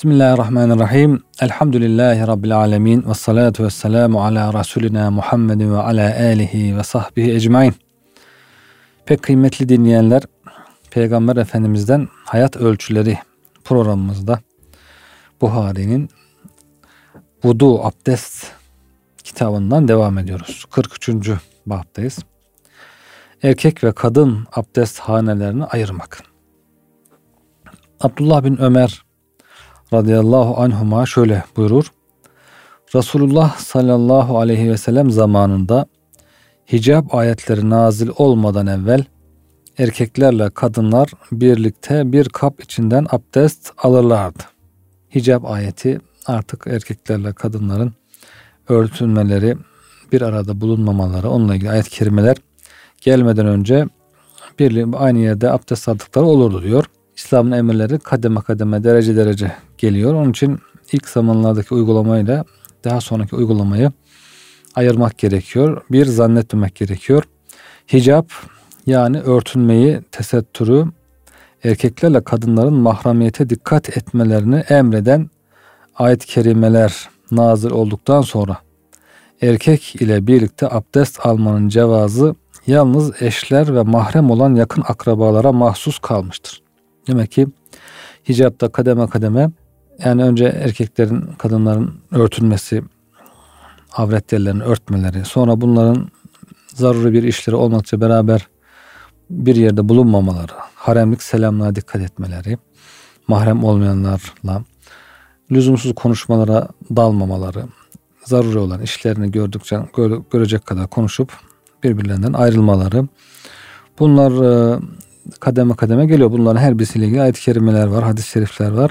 Bismillahirrahmanirrahim. Elhamdülillahi Rabbil alemin. Ve salatu ve selamu ala Resulina Muhammedin ve ala alihi ve sahbihi ecmain. Pek kıymetli dinleyenler, Peygamber Efendimiz'den Hayat Ölçüleri programımızda Buhari'nin Vudu Abdest kitabından devam ediyoruz. 43. baptayız. Erkek ve kadın abdest hanelerini ayırmak. Abdullah bin Ömer radıyallahu anhuma şöyle buyurur. Resulullah sallallahu aleyhi ve sellem zamanında hicab ayetleri nazil olmadan evvel erkeklerle kadınlar birlikte bir kap içinden abdest alırlardı. Hicab ayeti artık erkeklerle kadınların örtünmeleri, bir arada bulunmamaları, onunla ilgili ayet-i kerimeler gelmeden önce aynı yerde abdest aldıkları olurdu diyor. İslam'ın emirleri kademe kademe, derece derece geliyor. Onun için ilk zamanlardaki uygulamayla daha sonraki uygulamayı ayırmak gerekiyor. Bir, zannetmemek gerekiyor. Hicap yani örtünmeyi, tesettürü, erkeklerle kadınların mahremiyete dikkat etmelerini emreden ayet-i kerimeler nazil olduktan sonra erkek ile birlikte abdest almanın cevazı yalnız eşler ve mahrem olan yakın akrabalara mahsus kalmıştır. Demek ki hicapta kademe kademe, yani önce erkeklerin, kadınların örtünmesi, avret yerlerini örtmeleri, sonra bunların zaruri bir işleri olmakça beraber bir yerde bulunmamaları, haremlik selamlığa dikkat etmeleri, mahrem olmayanlarla lüzumsuz konuşmalara dalmamaları, zaruri olan işlerini görecek kadar konuşup birbirlerinden ayrılmaları, bunlar kademe kademe geliyor. Bunların her birisiyle ilgili ayet-i kerimeler var, hadis-i şerifler var.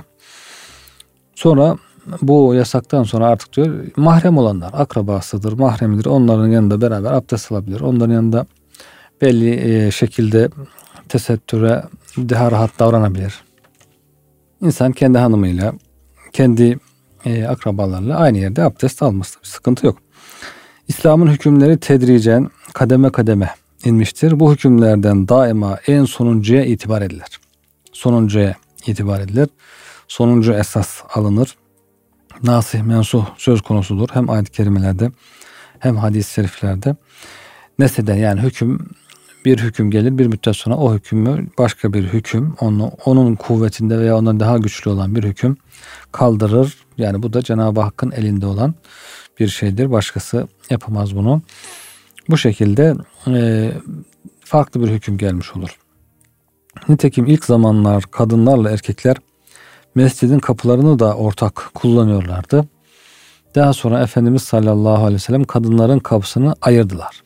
Sonra bu yasaktan sonra artık diyor mahrem olanlar, akrabasıdır, mahremidir. Onların yanında beraber abdest alabilir. Onların yanında belli şekilde tesettüre daha rahat davranabilir. İnsan kendi hanımıyla, kendi akrabalarla aynı yerde abdest alması, bir sıkıntı yok. İslam'ın hükümleri tedricen kademe kademe inmiştir. Bu hükümlerden daima en sonuncuya itibar edilir. Sonuncu esas alınır. Nasih mensuh söz konusudur. Hem ayet-i kerimelerde hem hadis-i şeriflerde. Neseden yani bir hüküm gelir, bir müddet sonra o hükmü başka bir hüküm, onun kuvvetinde veya ondan daha güçlü olan bir hüküm kaldırır. Yani bu da Cenab-ı Hakk'ın elinde olan bir şeydir. Başkası yapamaz bunu. Bu şekilde farklı bir hüküm gelmiş olur. Nitekim ilk zamanlar kadınlarla erkekler mescidin kapılarını da ortak kullanıyorlardı. Daha sonra Efendimiz sallallahu aleyhi ve sellem kadınların kapısını ayırdılar.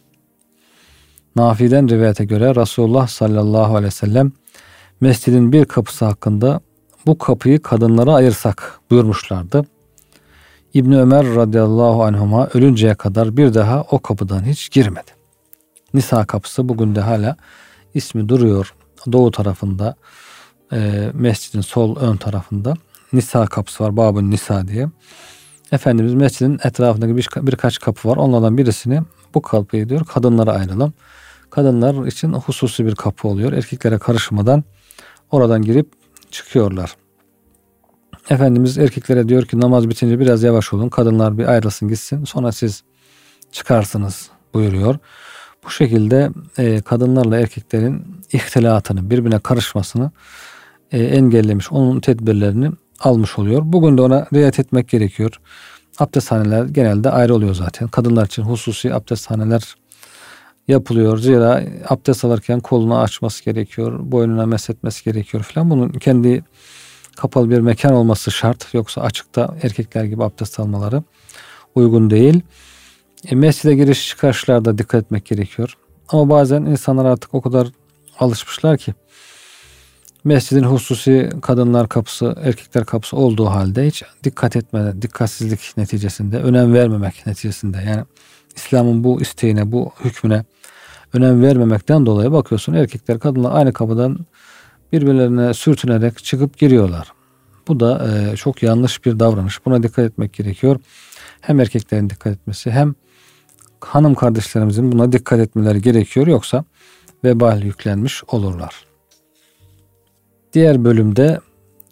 Nafi'den rivayete göre Resulullah sallallahu aleyhi ve sellem mescidin bir kapısı hakkında bu kapıyı kadınlara ayırsak buyurmuşlardı. İbni Ömer radıyallahu anhuma ölünceye kadar bir daha o kapıdan hiç girmedi. Nisa kapısı bugün de hala ismi duruyor. Doğu tarafında mescidin sol ön tarafında Nisa kapısı var. Babun Nisa diye. Efendimiz mescidin etrafındaki birkaç kapı var. Onlardan birisini, bu kapıyı diyor kadınlara ayıralım. Kadınlar için hususi bir kapı oluyor. Erkeklere karışmadan oradan girip çıkıyorlar. Efendimiz erkeklere diyor ki namaz bitince biraz yavaş olun. Kadınlar bir ayrılsın gitsin. Sonra siz çıkarsınız buyuruyor. Bu şekilde kadınlarla erkeklerin ihtilatını, birbirine karışmasını engellemiş. Onun tedbirlerini almış oluyor. Bugün de ona riayet etmek gerekiyor. Abdesthaneler genelde ayrı oluyor zaten. Kadınlar için hususi abdesthaneler yapılıyor. Zira abdest alırken kolunu açması gerekiyor. Boynuna meshetmesi gerekiyor falan. Bunun kendi kapalı bir mekan olması şart. Yoksa açıkta erkekler gibi abdest almaları uygun değil. Mescide giriş çıkışlarda dikkat etmek gerekiyor. Ama bazen insanlar artık o kadar alışmışlar ki mescidin hususi kadınlar kapısı, erkekler kapısı olduğu halde hiç dikkat etmeden, dikkatsizlik neticesinde, önem vermemek neticesinde, yani İslam'ın bu isteğine, bu hükmüne önem vermemekten dolayı bakıyorsun erkekler, kadınlar aynı kapıdan birbirlerine sürtünerek çıkıp giriyorlar. Bu da çok yanlış bir davranış. Buna dikkat etmek gerekiyor. Hem erkeklerin dikkat etmesi hem hanım kardeşlerimizin buna dikkat etmeleri gerekiyor. Yoksa vebal yüklenmiş olurlar. Diğer bölümde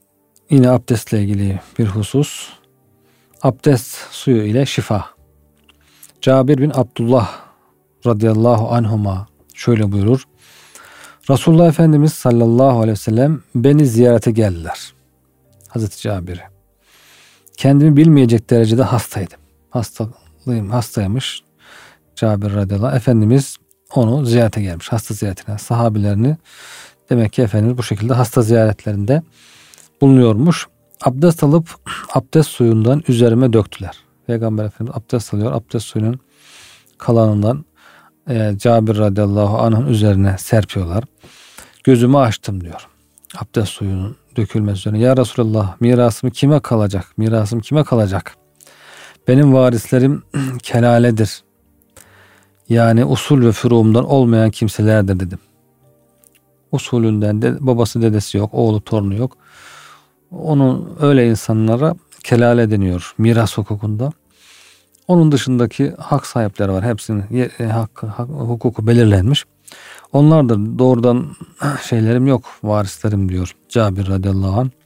Yine abdestle ilgili bir husus. Abdest suyu ile şifa. Cabir bin Abdullah radıyallahu anhuma şöyle buyurur. Resulullah Efendimiz sallallahu aleyhi ve sellem beni ziyarete geldiler. Hazreti Cabir'e. Kendimi bilmeyecek derecede hastaydım. Hastaymış Cabir radıyallahu anh. Efendimiz onu ziyarete gelmiş. Hasta ziyaretine. Sahabilerini demek ki Efendimiz bu şekilde hasta ziyaretlerinde bulunuyormuş. Abdest alıp abdest suyundan üzerime döktüler. Peygamber Efendimiz abdest alıyor. Abdest suyunun kalanından Cabir radıyallahu anh'ın üzerine serpiyorlar. Gözümü açtım diyor. Abdest suyunun dökülmesi üzerine. Ya Resulallah, mirasım kime kalacak? Mirasım kime kalacak? Benim varislerim kelaledir. Yani usul ve furumdan olmayan kimselerdir dedim. Usulünden de babası dedesi yok, oğlu torunu yok. Onun öyle insanlara kelale deniyor miras hukukunda. Onun dışındaki hak sahipleri var. Hepsinin hukuku belirlenmiş. Onlardır. Doğrudan şeylerim yok, varislerim diyor Cabir radıyallahu anh.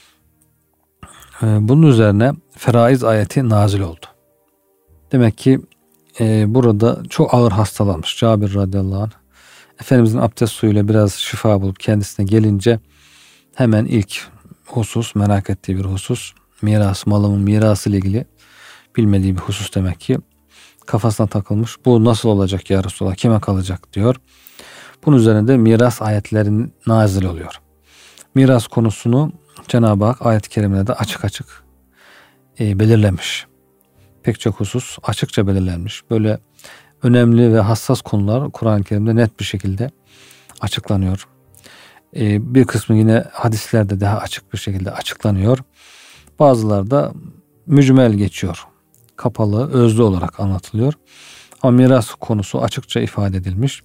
Bunun üzerine feraiz ayeti nazil oldu. Demek ki burada çok ağır hastalanmış Cabir radıyallahu anh. Efendimizin abdest suyuyla biraz şifa bulup kendisine gelince hemen ilk husus, merak ettiği bir husus, malımın mirası ile ilgili bilmediği bir husus demek ki kafasına takılmış. Bu nasıl olacak ya Resulallah, kime kalacak diyor. Bunun üzerine de miras ayetlerinin nazil oluyor. Miras konusunu Cenab-ı Hak ayet-i kerimede açık açık belirlemiş. Pek çok husus açıkça belirlenmiş. Böyle önemli ve hassas konular Kur'an-ı Kerim'de net bir şekilde açıklanıyor. Bir kısmı yine hadislerde daha açık bir şekilde açıklanıyor. Bazıları da mücmel geçiyor. Kapalı, özlü olarak anlatılıyor. Ama miras konusu açıkça ifade edilmiş.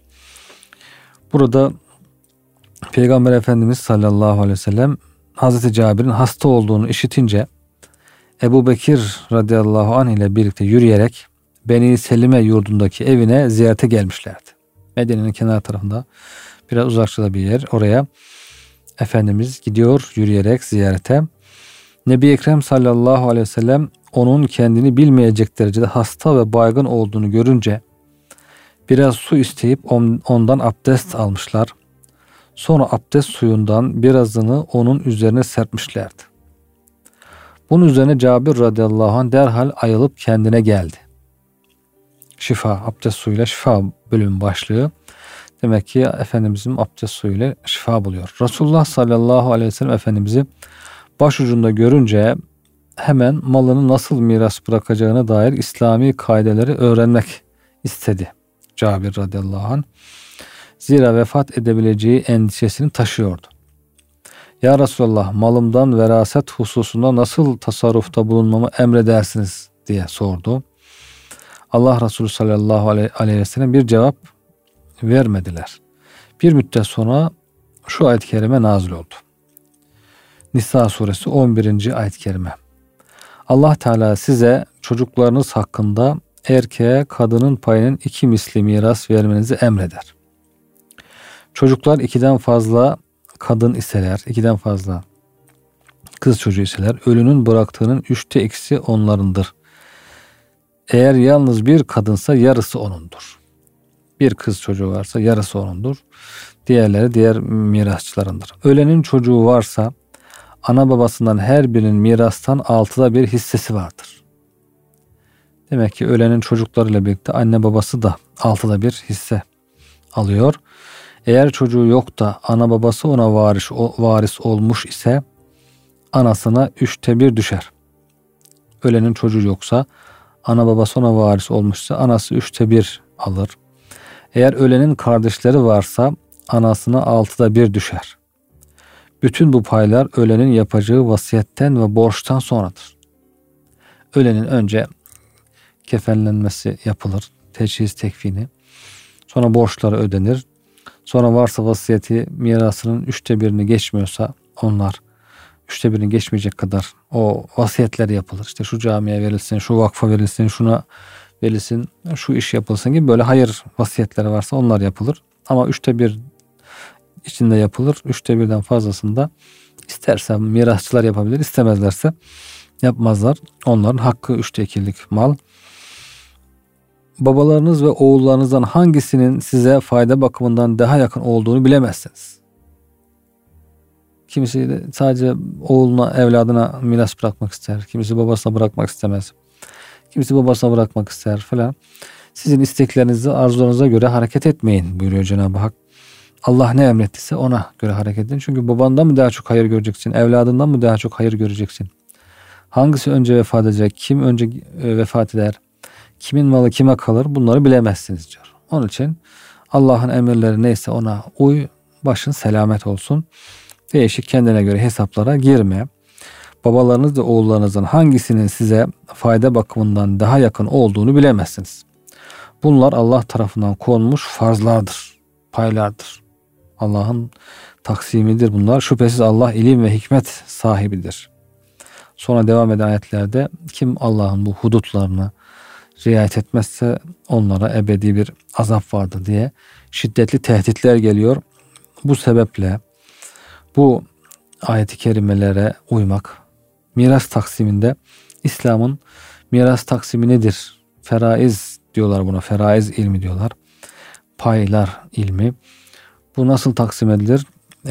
Burada Peygamber Efendimiz sallallahu aleyhi ve sellem Hazreti Cabir'in hasta olduğunu işitince Ebu Bekir radıyallahu anh ile birlikte yürüyerek Beni Selime yurdundaki evine ziyarete gelmişlerdi. Medine'nin kenar tarafında biraz uzakçıda bir yer. Oraya Efendimiz gidiyor yürüyerek ziyarete. Nebi Ekrem sallallahu aleyhi ve sellem onun kendini bilmeyecek derecede hasta ve baygın olduğunu görünce biraz su isteyip ondan abdest almışlar. Sonra abdest suyundan birazını onun üzerine serpmişlerdi. Bunun üzerine Cabir radıyallahu anh derhal ayılıp kendine geldi. Şifa, abdest suyuyla şifa bölüm başlığı. Demek ki Efendimizin abdest suyuyla şifa buluyor. Resulullah sallallahu aleyhi ve sellem Efendimiz'i başucunda görünce hemen malını nasıl miras bırakacağına dair İslami kaideleri öğrenmek istedi Cabir radıyallahu anh. Zira vefat edebileceği endişesini taşıyordu. Ya Resulallah, malımdan veraset hususunda nasıl tasarrufta bulunmamı emredersiniz diye sordu. Allah Resulü sallallahu aleyhi ve sellem bir cevap vermediler. Bir müddet sonra şu ayet-i kerime nazil oldu. Nisa suresi 11. ayet-i kerime. Allah Teala size çocuklarınız hakkında erkeğe kadının payının 2 misli miras vermenizi emreder. Çocuklar 2'den fazla kadın iseler, 2'den fazla kız çocuğu iseler, ölünün bıraktığının 3'te 2'si onlarındır. Eğer yalnız bir kadınsa yarısı onundur. Bir kız çocuğu varsa yarısı onundur. Diğerleri diğer mirasçılarındır. Ölenin çocuğu varsa ana babasından her birinin mirastan 6'da 1 hissesi vardır. Demek ki ölenin çocuklarıyla birlikte anne babası da 6'da 1 hisse alıyor. Eğer çocuğu yok da ana babası ona varis olmuş ise anasına 3'te 1 düşer. Ölenin çocuğu yoksa ana babası ona varis olmuşsa anası 3'te 1 alır. Eğer ölenin kardeşleri varsa anasına 6'da 1 düşer. Bütün bu paylar ölenin yapacağı vasiyetten ve borçtan sonradır. Ölenin önce kefenlenmesi yapılır, teçhiz tekfini. Sonra borçları ödenir. Sonra varsa vasiyeti mirasının 3'te 1'ini geçmiyorsa onlar 3'te 1'ini geçmeyecek kadar o vasiyetler yapılır. İşte şu camiye verilsin, şu vakfa verilsin, şuna verilsin, şu iş yapılsın gibi böyle hayır vasiyetleri varsa onlar yapılır. Ama 3'te 1 içinde yapılır. 3'te 1'den fazlasında İsterse mirasçılar yapabilir, istemezlerse yapmazlar. Onların hakkı 2/3 mal. Babalarınız ve oğullarınızdan hangisinin size fayda bakımından daha yakın olduğunu bilemezsiniz. Kimisi de sadece oğluna, evladına miras bırakmak ister. Kimisi babasına bırakmak istemez. Kimisi babasına bırakmak ister falan. Sizin isteklerinize, arzularınıza göre hareket etmeyin buyuruyor Cenab-ı Hak. Allah ne emrettiyse ona göre hareket edin. Çünkü babandan mı daha çok hayır göreceksin? Evladından mı daha çok hayır göreceksin? Hangisi önce vefat edecek? Kim önce vefat eder? Kimin malı kime kalır? Bunları bilemezsiniz diyor. Onun için Allah'ın emirleri neyse ona uy, başın selamet olsun. Değişik kendine göre hesaplara girme. Babalarınız ve oğullarınızın hangisinin size fayda bakımından daha yakın olduğunu bilemezsiniz. Bunlar Allah tarafından konmuş farzlardır, paylardır. Allah'ın taksimidir bunlar. Şüphesiz Allah ilim ve hikmet sahibidir. Sonra devam eden ayetlerde kim Allah'ın bu hudutlarını riayet etmezse onlara ebedi bir azap vardır diye şiddetli tehditler geliyor. Bu sebeple bu ayet-i kerimelere uymak, miras taksiminde İslam'ın miras taksimi nedir? Feraiz diyorlar buna, feraiz ilmi diyorlar. Paylar ilmi. Bu nasıl taksim edilir?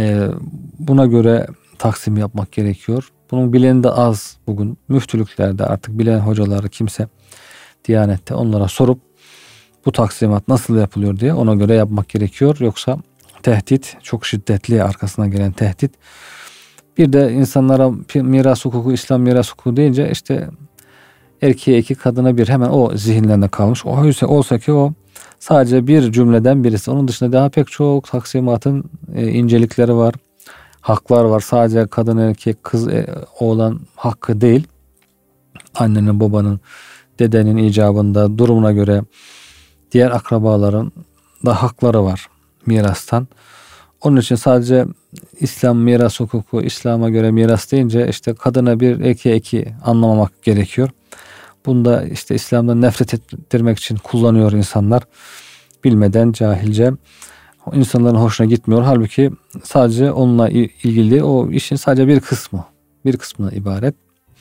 Buna göre taksim yapmak gerekiyor. Bunun bileni de az bugün. Müftülüklerde artık bilen hocaları kimse Diyanette onlara sorup bu taksimat nasıl yapılıyor diye ona göre yapmak gerekiyor. Yoksa tehdit çok şiddetli, arkasına gelen tehdit. Bir de insanlara miras hukuku, İslam miras hukuku deyince işte erkeğe 2, kadına 1 hemen o zihinlerinde kalmış. Oysa ki o sadece bir cümleden birisi. Onun dışında daha pek çok taksimatın incelikleri var. Haklar var. Sadece kadın, erkek, kız, oğlan hakkı değil. Annenin, babanın, dedenin icabında durumuna göre diğer akrabaların da hakları var mirastan. Onun için sadece İslam miras hukuku, İslam'a göre miras deyince işte kadına 1, erkeğe 2 anlamamak gerekiyor. Bunda işte İslam'dan nefret ettirmek için kullanıyor insanlar. Bilmeden, cahilce, insanların hoşuna gitmiyor. Halbuki sadece onunla ilgili o işin sadece bir kısmına ibaret.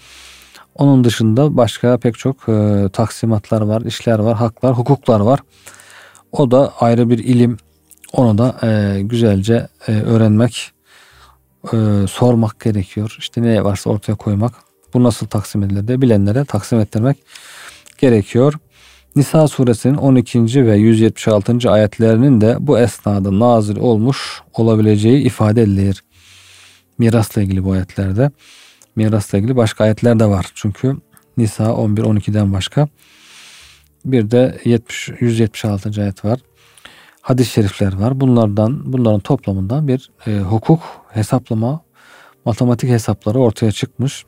Onun dışında başka pek çok taksimatlar var, işler var, haklar, hukuklar var. O da ayrı bir ilim. Onu da güzelce öğrenmek, sormak gerekiyor. İşte ne varsa ortaya koymak. Bu nasıl taksim edilir de bilenlere taksim ettirmek gerekiyor. Nisa suresinin 12. ve 176. ayetlerinin de bu esnada nazil olmuş olabileceği ifade edilir. Mirasla ilgili bu ayetlerde. Mirasla ilgili başka ayetler de var. Çünkü Nisa 11-12'den başka. Bir de 176. ayet var. Hadis-i şerifler var. Bunların toplamından bir hukuk, hesaplama, matematik hesapları ortaya çıkmış.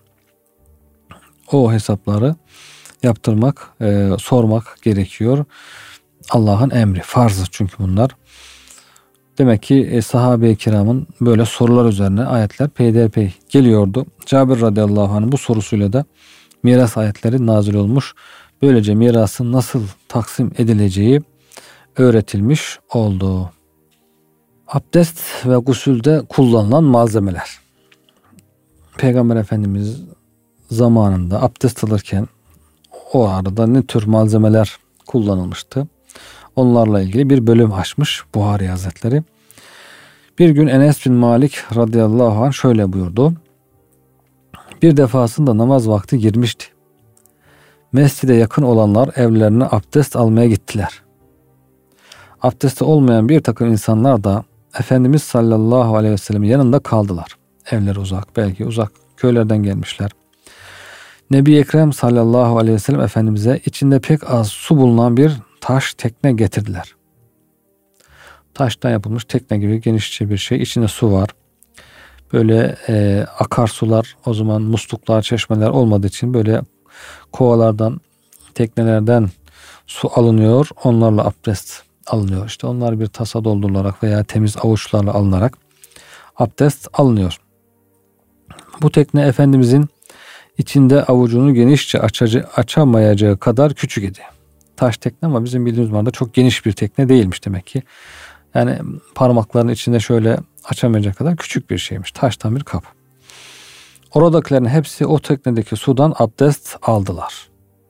O hesapları yaptırmak, sormak gerekiyor. Allah'ın emri, farzı çünkü bunlar. Demek ki sahabe-i kiramın böyle sorular üzerine ayetler peyderpey geliyordu. Cabir radıyallahu anh'ın bu sorusuyla da miras ayetleri nazil olmuş. Böylece mirasın nasıl taksim edileceği öğretilmiş oldu. Abdest ve gusülde kullanılan malzemeler. Peygamber Efendimiz zamanında abdest alırken o arada ne tür malzemeler kullanılmıştı? Onlarla ilgili bir bölüm açmış Buhari Hazretleri. Bir gün Enes bin Malik radıyallahu anh şöyle buyurdu. Bir defasında namaz vakti girmişti. Mescide yakın olanlar evlerine abdest almaya gittiler. Abdesti olmayan bir takım insanlar da Efendimiz sallallahu aleyhi ve sellem'in yanında kaldılar. Evleri uzak, belki uzak köylerden gelmişler. Nebi Ekrem sallallahu aleyhi ve sellem Efendimiz'e içinde pek az su bulunan bir taş tekne getirdiler. Taştan yapılmış tekne gibi genişçe bir şey. İçinde su var. Böyle akarsular, o zaman musluklar, çeşmeler olmadığı için böyle kovalardan, teknelerden su alınıyor. Onlarla abdest alınıyor. İşte onlar bir tasa doldurularak veya temiz avuçlarla alınarak abdest alınıyor. Bu tekne Efendimizin içinde avucunu genişçe açamayacağı kadar küçük idi. Taş tekne ama bizim bildiğimiz manada çok geniş bir tekne değilmiş demek ki. Yani parmakların içinde şöyle açamayacak kadar küçük bir şeymiş. Taştan bir kap. Oradakilerin hepsi o teknedeki sudan abdest aldılar.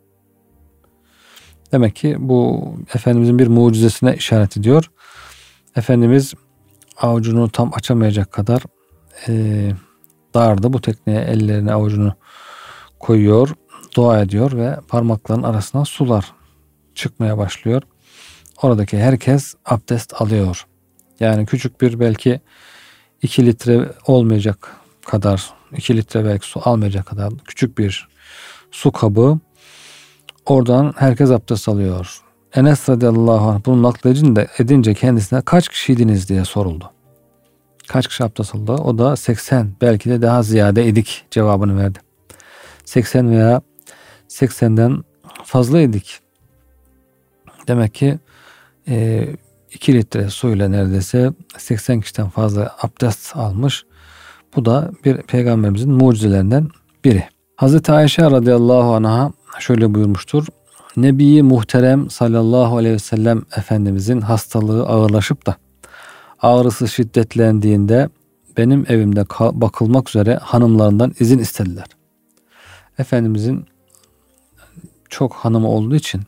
Demek ki bu Efendimizin bir mucizesine işaret ediyor. Efendimiz avucunu tam açamayacak kadar dardı. Bu tekneye ellerini avucunu koyuyor, dua ediyor ve parmaklarının arasına sular çıkmaya başlıyor. Oradaki herkes abdest alıyor. Yani küçük bir belki 2 litre olmayacak kadar, 2 litre belki su almayacak kadar küçük bir su kabı, oradan herkes abdest alıyor. Enes radıyallahu anh bunu nakledince kendisine kaç kişiydiniz diye soruldu. Kaç kişi abdest aldı? O da 80, belki de daha ziyade idik cevabını verdi. 80 veya 80'den fazla idik. Demek ki 2 litre suyla neredeyse 80 kişiden fazla abdest almış. Bu da bir peygamberimizin mucizelerinden biri. Hazreti Ayşe radıyallahu anh'a şöyle buyurmuştur. Nebi-i Muhterem sallallahu aleyhi ve sellem Efendimizin hastalığı ağırlaşıp da ağrısı şiddetlendiğinde benim evimde bakılmak üzere hanımlarından izin istediler. Efendimizin çok hanımı olduğu için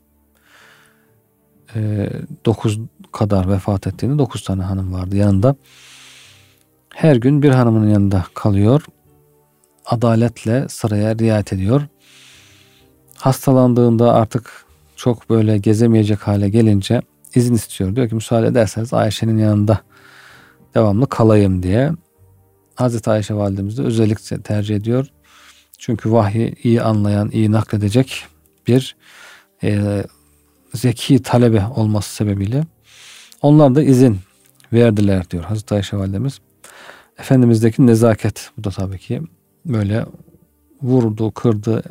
9 kadar vefat ettiğinde 9 tane hanım vardı yanında. Her gün bir hanımın yanında kalıyor. Adaletle sıraya riayet ediyor. Hastalandığında artık çok böyle gezemeyecek hale gelince izin istiyor. Diyor ki müsaade ederseniz Ayşe'nin yanında devamlı kalayım diye. Hazreti Ayşe validemiz de özellikle tercih ediyor. Çünkü vahyi iyi anlayan, iyi nakledecek bir zeki talebe olması sebebiyle onlar da izin verdiler diyor Hazreti Ayşe validemiz. Efendimiz'deki nezaket, bu da tabii ki böyle vurdu, kırdı,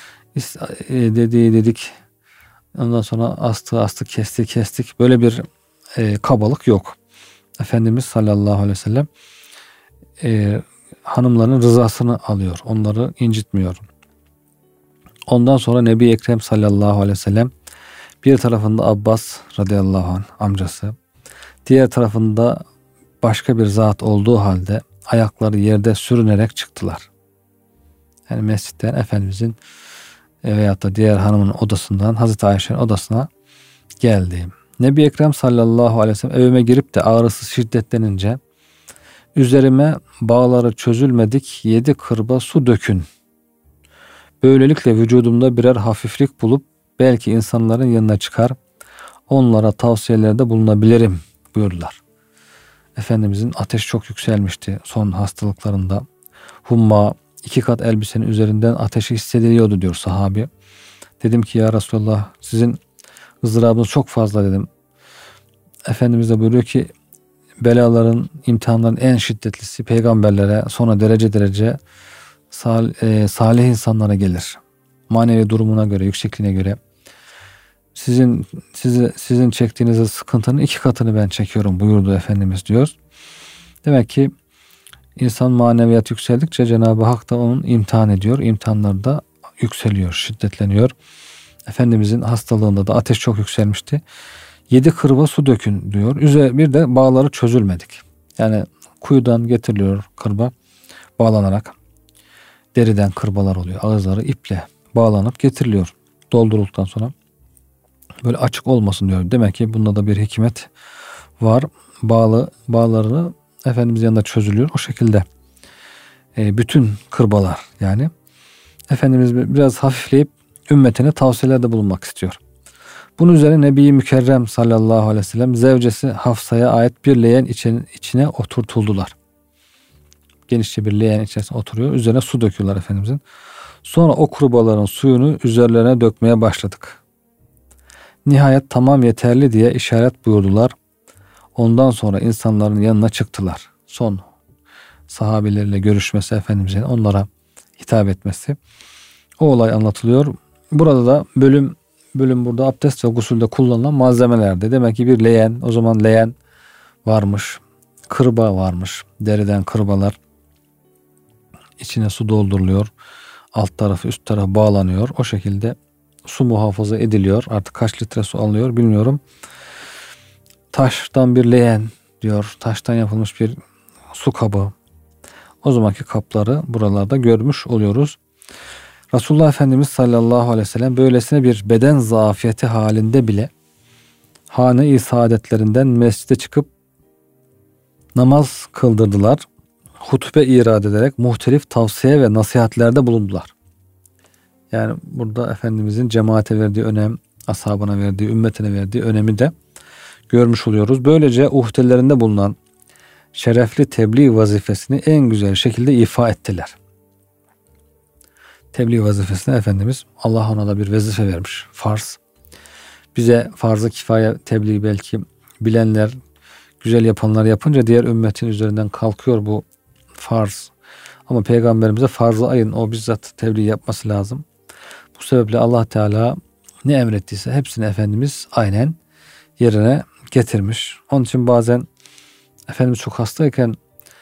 dedik, ondan sonra astı, kestik. Böyle bir kabalık yok. Efendimiz sallallahu aleyhi ve sellem hanımların rızasını alıyor. Onları incitmiyor. Ondan sonra Nebi Ekrem sallallahu aleyhi ve sellem bir tarafında Abbas radıyallahu anh amcası, diğer tarafında başka bir zat olduğu halde ayakları yerde sürünerek çıktılar. Yani mescitten Efendimizin veyahut da diğer hanımın odasından Hazreti Ayşe'nin odasına geldi. Nebi Ekrem sallallahu aleyhi ve sellem evime girip de ağrısı şiddetlenince üzerime bağları çözülmedik 7 kırba su dökün. Böylelikle vücudumda birer hafiflik bulup belki insanların yanına çıkar, onlara tavsiyelerde bulunabilirim buyurdular. Efendimizin ateş çok yükselmişti son hastalıklarında. Humma, 2 kat elbisenin üzerinden ateşi hissediliyordu diyor sahabi. Dedim ki ya Resulallah, sizin ızdırabınız çok fazla dedim. Efendimiz de buyuruyor ki belaların, imtihanların en şiddetlisi peygamberlere, sonra derece salih insanlara gelir. Manevi durumuna göre, yüksekliğine göre. Sizin çektiğiniz sıkıntının 2 katını ben çekiyorum buyurdu Efendimiz diyor. Demek ki insan maneviyat yükseldikçe Cenab-ı Hak da onun imtihan ediyor. İmtihanlarda yükseliyor, şiddetleniyor. Efendimizin hastalığında da ateş çok yükselmişti. 7 kırba su dökün diyor. Bir de bağları çözülmedik. Yani kuyudan getiriliyor kırba bağlanarak. Deriden kırbalar oluyor. Ağızları iple bağlanıp getiriliyor. Doldurulduktan sonra böyle açık olmasın diyor. Demek ki bunda da bir hikmet var. Bağlarını Efendimiz yanında çözülüyor. O şekilde bütün kırbalar yani. Efendimiz biraz hafifleyip ümmetine tavsiyelerde bulunmak istiyor. Bunun üzerine Nebi-i Mükerrem sallallahu aleyhi ve sellem zevcesi Hafsa'ya ait bir leğen içine oturtuldular. Genişçe bir leğen içerisine oturuyor. Üzerine su döküyorlar Efendimizin. Sonra o kırbaların suyunu üzerlerine dökmeye başladık. Nihayet tamam yeterli diye işaret buyurdular. Ondan sonra insanların yanına çıktılar. Son sahabelerle görüşmesi, Efendimizin onlara hitap etmesi. O olay anlatılıyor. Burada da bölüm burada abdest ve gusülde kullanılan malzemelerde. Demek ki bir leğen, o zaman leğen varmış. Kırba varmış. Deriden kırbalar. İçine su dolduruluyor. Alt tarafı üst tarafı bağlanıyor. O şekilde su muhafaza ediliyor. Artık kaç litre su alıyor bilmiyorum. Taştan bir leğen diyor. Taştan yapılmış bir su kabı. o zamanki kapları buralarda görmüş oluyoruz. Resulullah Efendimiz sallallahu aleyhi ve sellem böylesine bir beden zafiyeti halinde bile hane-i saadetlerinden mescide çıkıp namaz kıldırdılar. Hutbe irad ederek muhtelif tavsiye ve nasihatlerde bulundular. Yani burada Efendimizin cemaate verdiği önem, ashabına verdiği, ümmetine verdiği önemi de görmüş oluyoruz. Böylece uhdelerinde bulunan şerefli tebliğ vazifesini en güzel şekilde ifa ettiler. Tebliğ vazifesine Efendimiz, Allah ona da bir vazife vermiş. Farz. Bize farz-ı kifaye tebliğ belki bilenler, güzel yapanlar yapınca diğer ümmetin üzerinden kalkıyor bu farz. Ama Peygamberimize farz-ı ayın, o bizzat tebliğ yapması lazım. Bu sebeple Allah Teala ne emrettiyse hepsini Efendimiz aynen yerine getirmiş. Onun için bazen Efendimiz çok hastayken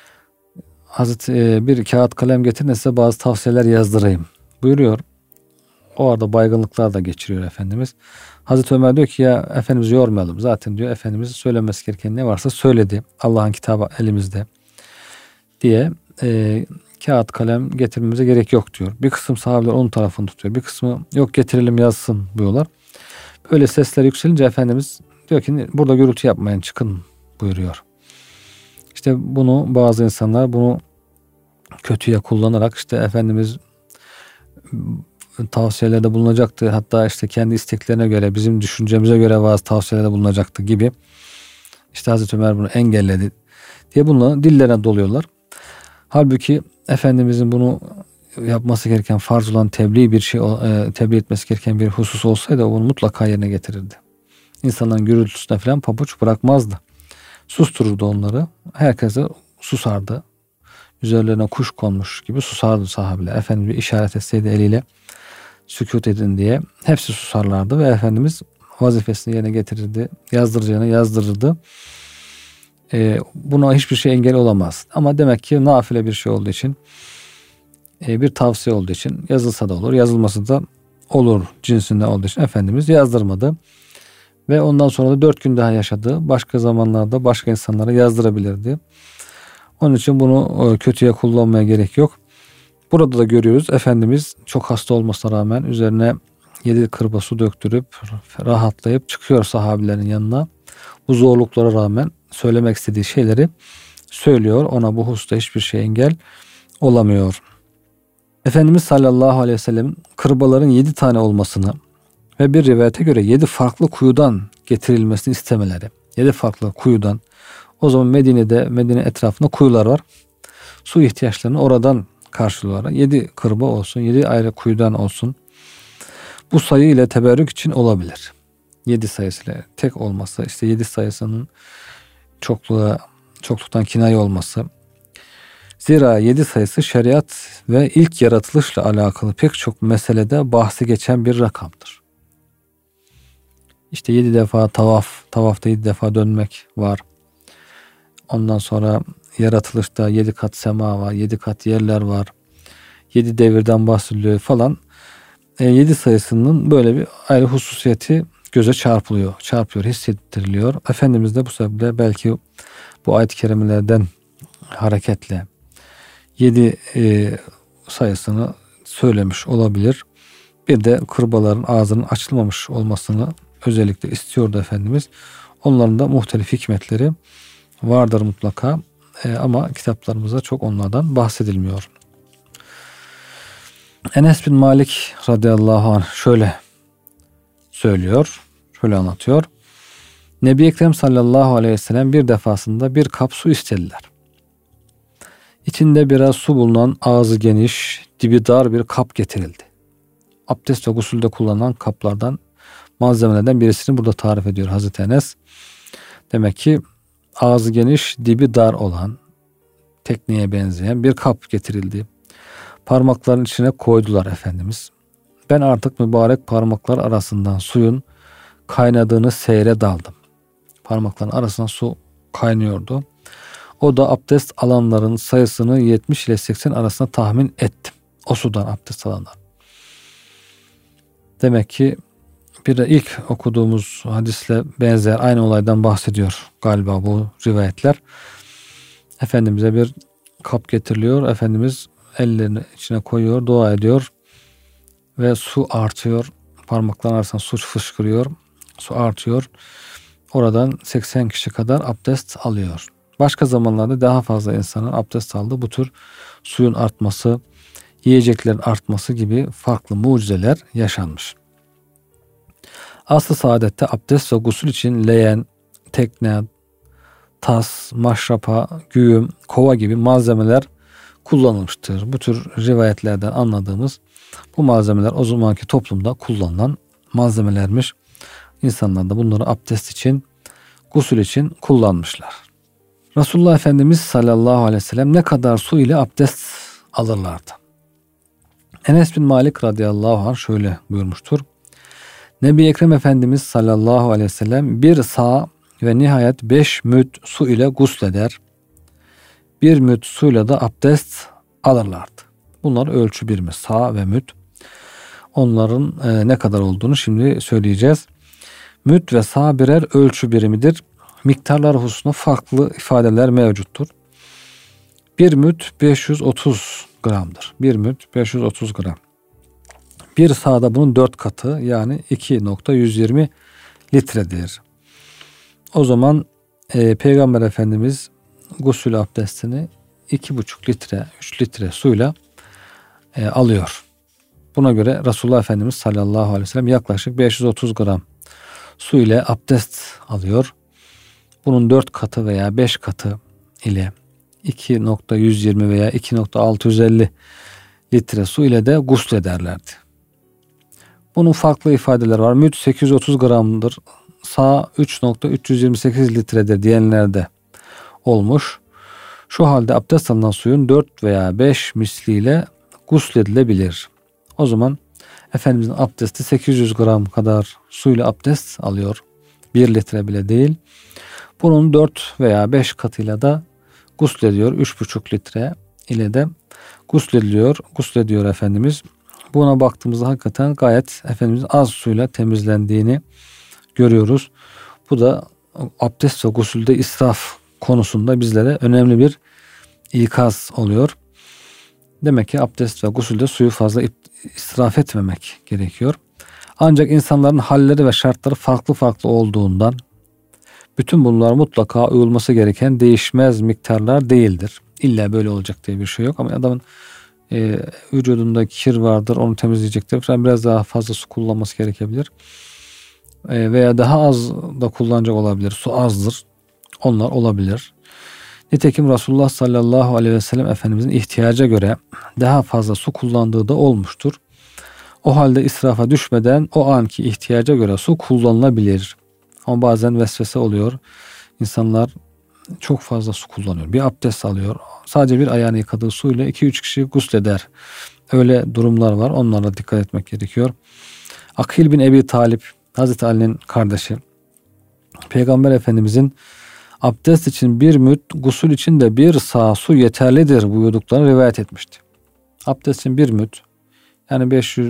Hazreti bir kağıt kalem getirin size bazı tavsiyeler yazdırayım buyuruyor. O arada baygınlıklar da geçiriyor Efendimiz. Hazreti Ömer diyor ki ya Efendimiz yormayalım. Zaten diyor Efendimiz söylemesi gereken ne varsa söyledi. Allah'ın kitabı elimizde diye kağıt kalem getirmemize gerek yok diyor. Bir kısım sahabeler onun tarafını tutuyor. Bir kısmı yok getirelim yazsın buyuyorlar. Böyle sesler yükselince Efendimiz diyor ki burada gürültü yapmayın çıkın buyuruyor. İşte bunu bazı insanlar bunu kötüye kullanarak işte Efendimiz tavsiyelerde bulunacaktı. Hatta işte kendi isteklerine göre, bizim düşüncemize göre bazı tavsiyelerde bulunacaktı gibi. İşte Hazreti Ömer bunu engelledi diye bununla dillerine doluyorlar. Halbuki Efendimizin bunu yapması gereken farz olan tebliğ etmesi gereken bir husus olsaydı onu mutlaka yerine getirirdi. İnsanların gürültüsüne falan pabuç bırakmazdı. Sustururdu onları. Herkese susardı. Üzerlerine kuş konmuş gibi susardı sahabeler. Efendimiz bir işaret etseydi eliyle sükût edin diye hepsi susarlardı ve Efendimiz vazifesini yerine getirirdi. Yazdıracağını yazdırırdı. Buna hiçbir şey engel olamaz. Ama demek ki nafile bir şey olduğu için, bir tavsiye olduğu için yazılsa da olur, yazılması da olur cinsinde olduğu için Efendimiz yazdırmadı. Ve ondan sonra da 4 gün daha yaşadı. Başka zamanlarda başka insanlara yazdırabilirdi. Onun için bunu kötüye kullanmaya gerek yok. Burada da görüyoruz Efendimiz çok hasta olmasına rağmen üzerine 7 kırba su döktürüp rahatlayıp çıkıyor sahabilerin yanına. Bu zorluklara rağmen söylemek istediği şeyleri söylüyor. Ona bu hususta hiçbir şey engel olamıyor. Efendimiz sallallahu aleyhi ve sellem kırbaların 7 tane olmasını ve bir rivayete göre 7 farklı kuyudan getirilmesini istemeleri. 7 farklı kuyudan. O zaman Medine etrafında kuyular var. Su ihtiyaçlarını oradan karşılıyorlar. 7 kırba olsun, 7 ayrı kuyudan olsun. Bu sayı ile teberrük için olabilir. 7 sayısıyla tek olması, işte 7 sayısının çokluktan kinaye olması. Zira 7 sayısı şeriat ve ilk yaratılışla alakalı pek çok meselede bahsi geçen bir rakamdır. İşte 7 defa tavafta 7 defa dönmek var. Ondan sonra yaratılışta 7 kat sema var, 7 kat yerler var. 7 devirden bahsediliyor falan. 7 sayısının böyle bir ayrı hususiyeti göze çarpıyor, hissettiriliyor. Efendimiz de bu sebeple belki bu ayet-i kerimelerden hareketle 7 sayısını söylemiş olabilir. Bir de kırbaların ağzının açılmamış olmasını özellikle istiyordu Efendimiz. Onların da muhtelif hikmetleri vardır mutlaka. Ama kitaplarımızda çok onlardan bahsedilmiyor. Enes bin Malik radıyallahu anh şöyle söylüyor, şöyle anlatıyor. Nebi Ekrem sallallahu aleyhi ve sellem bir defasında bir kap su istediler. İçinde biraz su bulunan ağzı geniş, dibi dar bir kap getirildi. Abdest ve gusülde kullanılan kaplardan, malzemelerden birisini burada tarif ediyor Hazreti Enes. Demek ki ağzı geniş, dibi dar olan, tekneye benzeyen bir kap getirildi. Parmakların içine koydular Efendimiz. Ben artık mübarek parmaklar arasından suyun kaynadığını seyre daldım. Parmakların arasından su kaynıyordu. O da abdest alanların sayısını 70 ile 80 arasında tahmin ettim. O sudan abdest alanlar. Demek ki bir de ilk okuduğumuz hadisle benzer aynı olaydan bahsediyor galiba bu rivayetler. Efendimiz'e bir kap getiriliyor. Efendimiz ellerini içine koyuyor, dua ediyor ve su artıyor. Parmakların arasından su fışkırıyor. Su artıyor. Oradan 80 kişi kadar abdest alıyor. Başka zamanlarda daha fazla insanın abdest aldığı bu tür suyun artması, yiyeceklerin artması gibi farklı mucizeler yaşanmış. Asr-ı saadette abdest ve gusül için leğen, tekne, tas, maşrapa, güğüm, kova gibi malzemeler kullanılmıştır. Bu tür rivayetlerden anladığımız bu malzemeler o zamanki toplumda kullanılan malzemelermiş. İnsanlar da bunları abdest için, gusül için kullanmışlar. Resulullah Efendimiz sallallahu aleyhi ve sellem ne kadar su ile abdest alırlardı? Enes bin Malik radıyallahu anh şöyle buyurmuştur. Nebi Ekrem Efendimiz sallallahu aleyhi ve sellem bir sağ ve nihayet 5 müd su ile gusleder. Bir müd suyla da abdest alırlardı. Bunlar ölçü birimi, sağ ve müd. Onların ne kadar olduğunu şimdi söyleyeceğiz. Müd ve sağ birer ölçü birimidir. Miktarlar hususunda farklı ifadeler mevcuttur. Bir müd 530 gramdır. Bir müd 530 gram. Bir sağda bunun 4 katı yani 2.120 litredir. O zaman Peygamber Efendimiz gusül abdestini 2,5 litre, 3 litre suyla alıyor. Buna göre Resulullah Efendimiz sallallahu aleyhi ve sellem yaklaşık 530 gram su ile abdest alıyor. Bunun 4 katı veya 5 katı ile 2.120 veya 2.650 litre su ile de guslederlerdi. Bunun farklı ifadeler var. Müd 830 gramdır. Sağ 3.328 litredir diyenler de olmuş. Şu halde abdest alınan suyun 4 veya 5 misliyle gusledilebilir. O zaman Efendimizin abdesti 800 gram kadar suyla abdest alıyor. 1 litre bile değil. Bunun 4 veya 5 katıyla da guslediyor. 3,5 litre ile de guslediyor Efendimiz. Buna baktığımızda hakikaten gayet Efendimizin az suyla temizlendiğini görüyoruz. Bu da abdest ve gusülde israf konusunda bizlere önemli bir ikaz oluyor. Demek ki abdest ve gusülde suyu fazla israf etmemek gerekiyor. Ancak insanların halleri ve şartları farklı farklı olduğundan bütün bunlar mutlaka uyulması gereken değişmez miktarlar değildir. İlla böyle olacak diye bir şey yok ama adamın vücudunda kir vardır, onu temizleyecektir falan, biraz daha fazla su kullanması gerekebilir. Veya daha az da kullanacak olabilir. Su azdır. Onlar olabilir. Nitekim Resulullah sallallahu aleyhi ve sellem Efendimizin ihtiyaca göre daha fazla su kullandığı da olmuştur. O halde israfa düşmeden o anki ihtiyaca göre su kullanılabilir. Ama bazen vesvese oluyor. İnsanlar çok fazla su kullanıyor. Bir abdest alıyor. Sadece bir ayağını yıkadığı suyla 2-3 kişi gusleder. Öyle durumlar var. Onlara dikkat etmek gerekiyor. Akil bin Ebi Talip, Hazreti Ali'nin kardeşi, Peygamber Efendimizin abdest için bir müd, gusül için de bir sağ su yeterlidir buyurduklarını rivayet etmişti. Abdest için bir müd, yani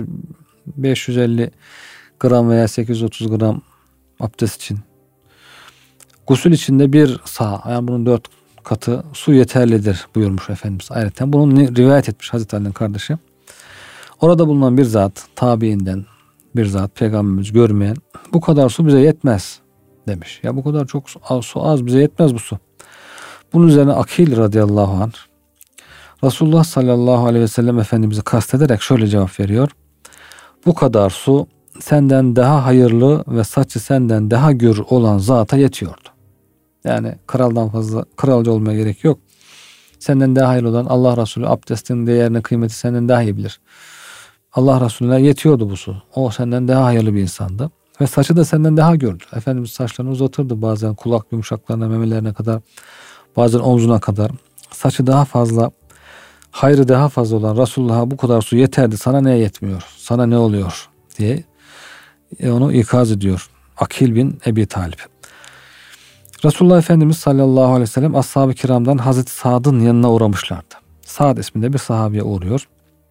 550 gram veya 830 gram abdest için. Gusül için de bir sağ, yani bunun 4 katı su yeterlidir buyurmuş Efendimiz. Ayrıca bunu rivayet etmiş Hazreti Ali'nin kardeşi. Orada bulunan bir zat, tabiinden bir zat, Peygamberimiz görmeyen, bu kadar su bize yetmez demiş. Ya bu kadar çok su az, bize yetmez bu su. Bunun üzerine Akil radıyallahu anh Resulullah sallallahu aleyhi ve sellem Efendimiz'i kastederek şöyle cevap veriyor. Bu kadar su senden daha hayırlı ve saçı senden daha gür olan zata yetiyordu. Yani kraldan fazla kralcı olmaya gerek yok. Senden daha hayırlı olan Allah Resulü abdestin değerini, kıymeti senden daha iyi bilir. Allah Resulüne yetiyordu bu su. O senden daha hayırlı bir insandı. Ve saçı da senden daha gördü. Efendimiz saçlarını uzatırdı bazen kulak yumuşaklarına, memelerine kadar, bazen omzuna kadar. Saçı daha fazla, hayrı daha fazla olan Resulullah'a bu kadar su yeterdi. Sana ne yetmiyor? Sana ne oluyor? Diye onu ikaz ediyor. Akil bin Ebi Talip. Resulullah Efendimiz sallallahu aleyhi ve sellem ashab-ı kiramdan Hazreti Sa'd'ın yanına uğramışlardı. Sa'd isminde bir sahabeye uğruyor.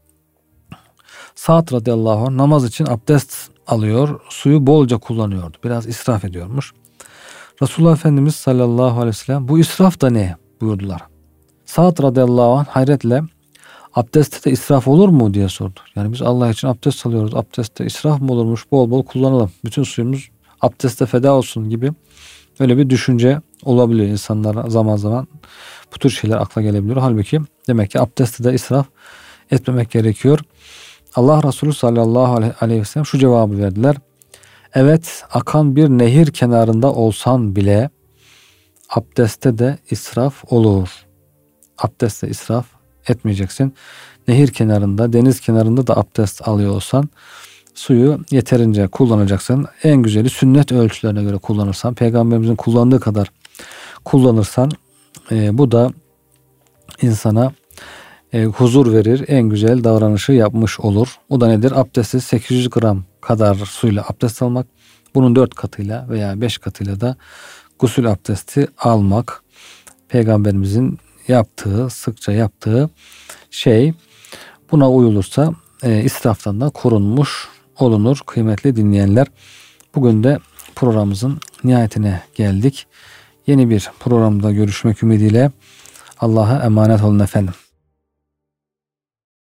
Sa'd radıyallahu anh namaz için abdest alıyor. Suyu bolca kullanıyordu. Biraz israf ediyormuş. Resulullah Efendimiz sallallahu aleyhi ve sellem bu israf da ne buyurdular. Sa'd radıyallahu anh hayretle abdestte de israf olur mu diye sordu. Yani biz Allah için abdest alıyoruz. Abdestte israf mı olurmuş? Bol bol kullanalım. Bütün suyumuz abdeste feda olsun gibi öyle bir düşünce olabiliyor insanlara zaman zaman. Bu tür şeyler akla gelebiliyor. Halbuki demek ki abdestte de israf etmemek gerekiyor. Allah Resulü sallallahu aleyhi ve sellem şu cevabı verdiler. Evet, akan bir nehir kenarında olsan bile abdestte de israf olur. Abdestte israf etmeyeceksin. Nehir kenarında, deniz kenarında da abdest alıyor olsan suyu yeterince kullanacaksın. En güzeli sünnet ölçülerine göre kullanırsan, Peygamberimizin kullandığı kadar kullanırsan bu da insana huzur verir. En güzel davranışı yapmış olur. O da nedir? Abdesti 800 gram kadar suyla abdest almak. Bunun 4 katıyla veya 5 katıyla da gusül abdesti almak. Peygamberimizin yaptığı, sıkça yaptığı şey. Buna uyulursa israftan da korunmuş olunur. Kıymetli dinleyenler, bugün de programımızın nihayetine geldik. Yeni bir programda görüşmek ümidiyle Allah'a emanet olun efendim.